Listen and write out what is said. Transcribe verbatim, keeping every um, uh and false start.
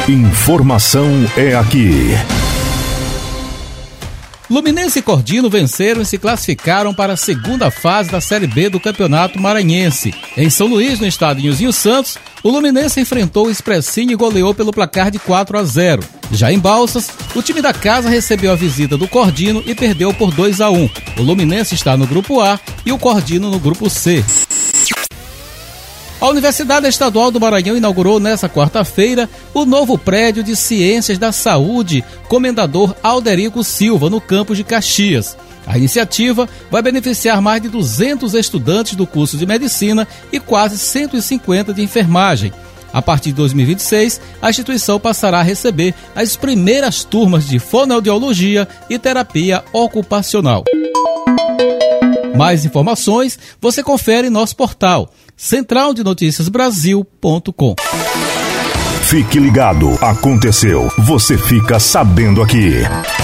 Informação é aqui. Luminense e Cordino venceram e se classificaram para a segunda fase da Série B do Campeonato Maranhense. Em São Luís, no estádio Nilzinho Santos, o Luminense enfrentou o Expressinho e goleou pelo placar de quatro a zero. Já em Balsas, o time da casa recebeu a visita do Cordino e perdeu por dois a um. O Luminense está no grupo A e o Cordino no grupo C. A Universidade Estadual do Maranhão inaugurou nesta quarta-feira o novo prédio de Ciências da Saúde Comendador Alderico Silva, no campus de Caxias. A iniciativa vai beneficiar mais de duzentos estudantes do curso de Medicina e quase cento e cinquenta de Enfermagem. A partir de dois mil e vinte e seis, a instituição passará a receber as primeiras turmas de Fonoaudiologia e Terapia Ocupacional. Mais informações você confere em nosso portal central de notícias brasil ponto com. Fique ligado, aconteceu, você fica sabendo aqui.